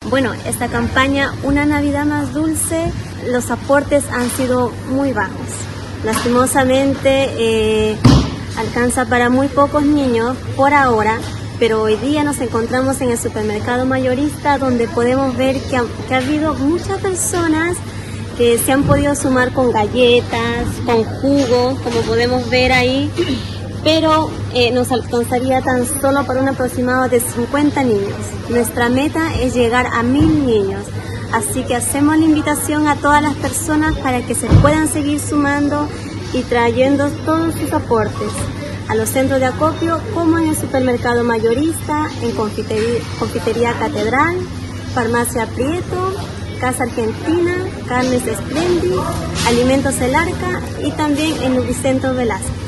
Bueno, esta campaña Una Navidad Más Dulce, los aportes han sido muy bajos. Lastimosamente alcanza para muy pocos niños por ahora, pero hoy día nos encontramos en el supermercado mayorista, donde podemos ver que ha habido muchas personas que se han podido sumar con galletas, con jugos, como podemos ver ahí, pero nos alcanzaría tan solo para un aproximado de 50 niños. Nuestra meta es llegar a 1000 niños, así que hacemos la invitación a todas las personas para que se puedan seguir sumando y trayendo todos sus aportes a los centros de acopio, como en el supermercado mayorista, en Confitería Catedral, Farmacia Prieto, Casa Argentina, Carnes Splendid, Alimentos El Arca y también en Lubricentro Velázquez.